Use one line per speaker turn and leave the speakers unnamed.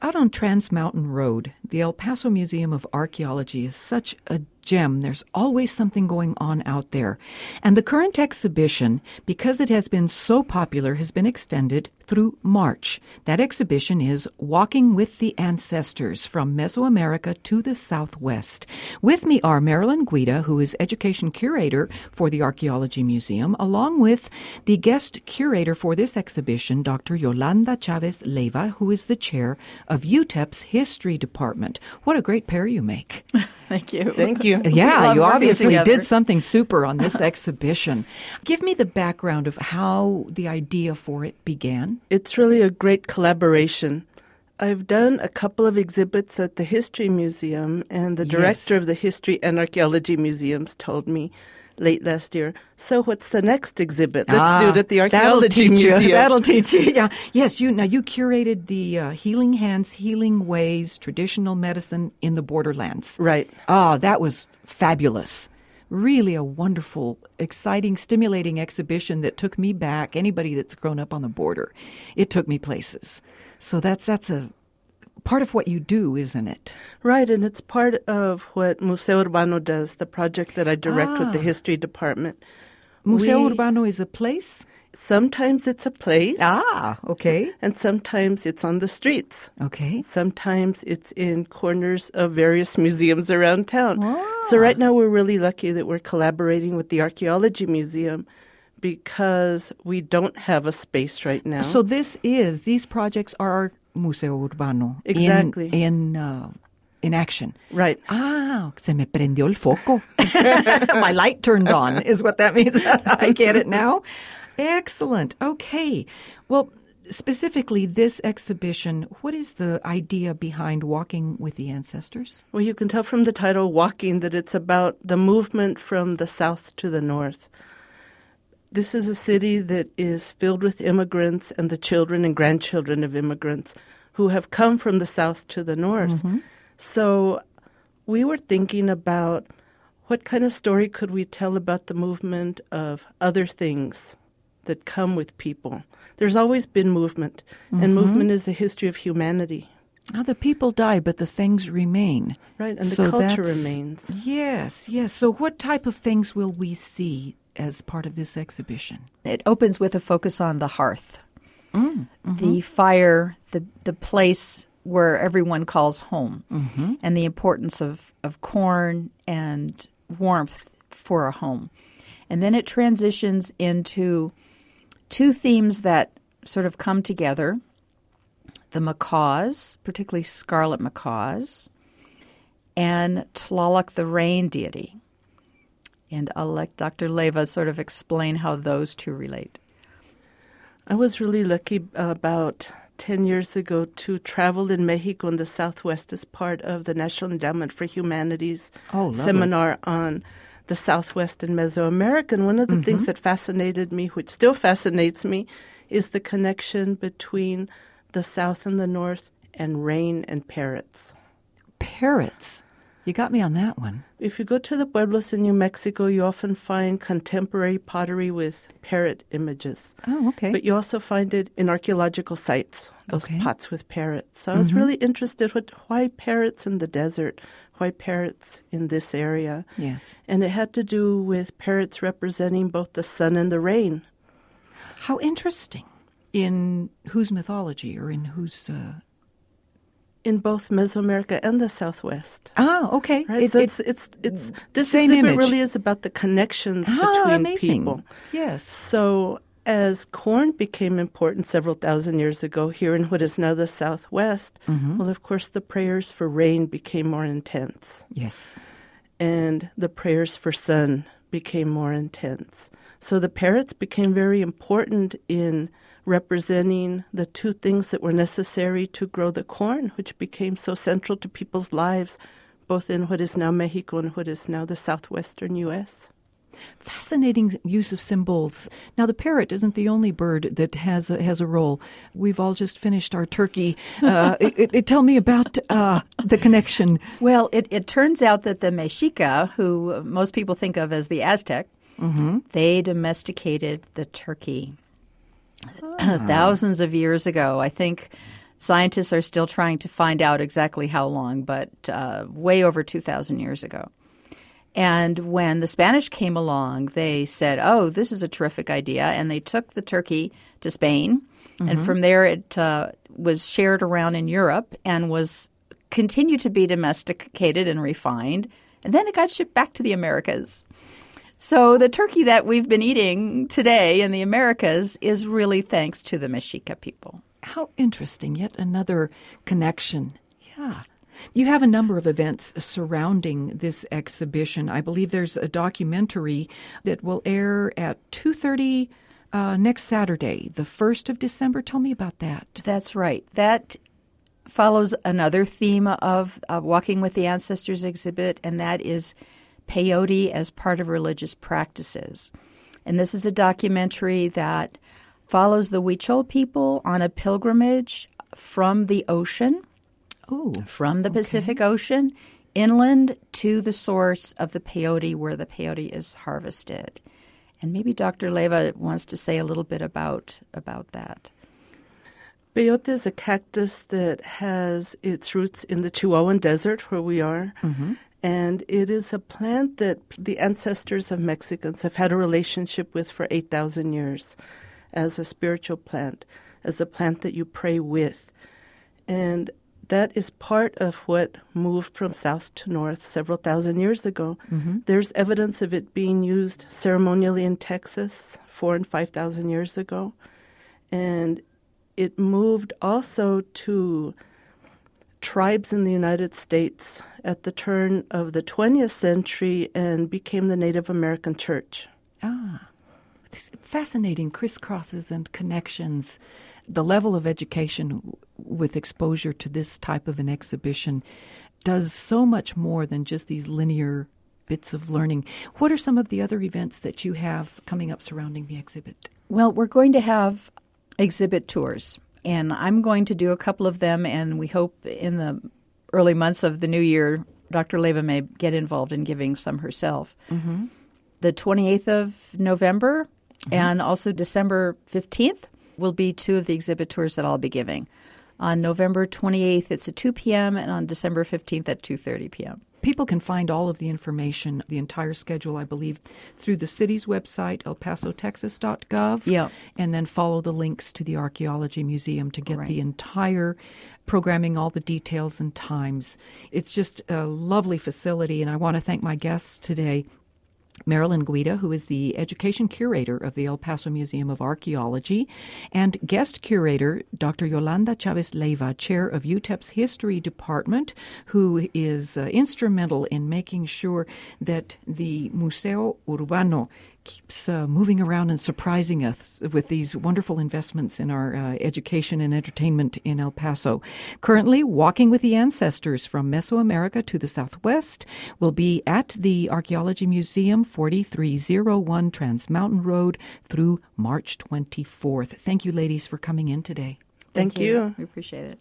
Out on Trans Mountain Road, the El Paso Museum of Archaeology is such a gem. There's always something going on out there. And the current exhibition, because it has been so popular, has been extended through March. That exhibition is Walking with the Ancestors from Mesoamerica to the Southwest. With me are Marilyn Guida, who is education curator for the Archaeology Museum, along with the guest curator for this exhibition, Dr. Yolanda Chavez Leiva, who is the chair of UTEP's History Department. What a great pair you make.
Thank you.
Thank you.
Yeah, you obviously did something super on this exhibition. Give me the background of how the idea for it began.
It's really a great collaboration. I've done a couple of exhibits at the History Museum, and the director of the History and Archaeology Museums told me late last year, so what's the next exhibit? Let's do it at the Archaeology Museum.
That'll teach you. Yeah. Yes, you curated the Healing Hands, Healing Ways, Traditional Medicine in the Borderlands.
Right.
Oh, that was fabulous. Really a wonderful, exciting, stimulating exhibition that took me back. Anybody that's grown up on the border, it took me places. So that's a part of what you do, isn't it?
Right, and it's part of what Museo Urbano does, the project that I direct with the History Department.
Museo Urbano is a place?
Sometimes it's a place.
Ah, okay.
And sometimes it's on the streets.
Okay.
Sometimes it's in corners of various museums around town.
Ah.
So right now we're really lucky that we're collaborating with the Archaeology Museum because we don't have a space right now.
So these projects are Museo Urbano.
Exactly.
In action.
Right.
Ah, se me prendió el foco. My light turned on is what that means. I get it now. Excellent. Okay. Well, specifically this exhibition, what is the idea behind Walking with the Ancestors?
Well, you can tell from the title, Walking, that it's about the movement from the south to the north. This is a city that is filled with immigrants and the children and grandchildren of immigrants who have come from the south to the north. Mm-hmm. So we were thinking about what kind of story could we tell about the movement of other things that come with people. There's always been movement, and movement is the history of humanity.
Now, the people die, but the things remain.
Right, and the culture remains.
Yes, yes. So what type of things will we see as part of this exhibition?
It opens with a focus on the hearth, the fire, the place where everyone calls home, and the importance of corn and warmth for a home. And then it transitions into two themes that sort of come together, the macaws, particularly scarlet macaws, and Tlaloc, the rain deity. And I'll let Dr. Leiva sort of explain how those two relate.
I was really lucky about 10 years ago to travel in Mexico in the Southwest as part of the National Endowment for Humanities seminar on the Southwest and Mesoamerica. And one of the things that fascinated me, which still fascinates me, is the connection between the South and the North and rain and parrots.
Parrots? You got me on that one.
If you go to the pueblos in New Mexico, you often find contemporary pottery with parrot images.
Oh, okay.
But you also find it in archaeological sites, those pots with parrots. So I was really interested, why parrots in the desert? Why parrots in this area?
Yes.
And it had to do with parrots representing both the sun and the rain.
How interesting. In whose mythology or in whose...
In both Mesoamerica and the Southwest.
Ah, okay.
Right? This exhibit
image.
Really is about the connections between
amazing.
People.
Yes.
So as corn became important several thousand years ago here in what is now the Southwest, well, of course, the prayers for rain became more intense.
Yes.
And the prayers for sun became more intense. So the parrots became very important in representing the two things that were necessary to grow the corn, which became so central to people's lives, both in what is now Mexico and what is now the southwestern U.S.
Fascinating use of symbols. Now, the parrot isn't the only bird that has a role. We've all just finished our turkey. Tell me about the connection.
Well, it turns out that the Mexica, who most people think of as the Aztec, they domesticated the turkey thousands of years ago. I think Scientists are still trying to find out exactly how long, but way over 2,000 years ago. And when the Spanish came along, they said, oh, this is a terrific idea. And they took the turkey to Spain. Mm-hmm. And from there, it was shared around in Europe and was continued to be domesticated and refined. And then it got shipped back to the Americas. So the turkey that we've been eating today in the Americas is really thanks to the Mexica people.
How interesting. Yet another connection. Yeah. You have a number of events surrounding this exhibition. I believe there's a documentary that will air at 2:30 next Saturday, the 1st of December. Tell me about that.
That's right. That follows another theme of Walking with the Ancestors exhibit, and that is peyote as part of religious practices. And this is a documentary that follows the Huichol people on a pilgrimage from the ocean, from the Pacific Ocean, inland to the source of the peyote where the peyote is harvested. And maybe Dr. Leyva wants to say a little bit about that.
Peyote is a cactus that has its roots in the Chihuahuan Desert where we are. Mm-hmm. And it is a plant that the ancestors of Mexicans have had a relationship with for 8,000 years as a spiritual plant, as a plant that you pray with. And that is part of what moved from south to north several thousand years ago. Mm-hmm. There's evidence of it being used ceremonially in Texas 4,000 and 5,000 years ago. And it moved also to tribes in the United States at the turn of the 20th century and became the Native American Church.
These fascinating crisscrosses and connections. The level of education with exposure to this type of an exhibition does so much more than just these linear bits of learning. What are some of the other events that you have coming up surrounding the exhibit?
Well, we're going to have exhibit tours, and I'm going to do a couple of them, and we hope in the early months of the new year, Dr. Leyva may get involved in giving some herself. Mm-hmm. The 28th of November and also December 15th will be two of the exhibit tours that I'll be giving. On November 28th, it's at 2 p.m., and on December 15th at 2:30 p.m.
People can find all of the information, the entire schedule, I believe, through the city's website, elpasotexas.gov, and then follow the links to the Archaeology Museum to get the entire programming, all the details and times. It's just a lovely facility, and I want to thank my guests today, Marilyn Guida, who is the education curator of the El Paso Museum of Archaeology, and guest curator Dr. Yolanda Chavez Leyva, chair of UTEP's History Department, who is instrumental in making sure that the Museo Urbano keeps moving around and surprising us with these wonderful investments in our education and entertainment in El Paso. Currently, Walking with the Ancestors from Mesoamerica to the Southwest will be at the Archaeology Museum, 4301 Trans Mountain Road through March 24th. Thank you, ladies, for coming in today.
Thank you.
We appreciate it.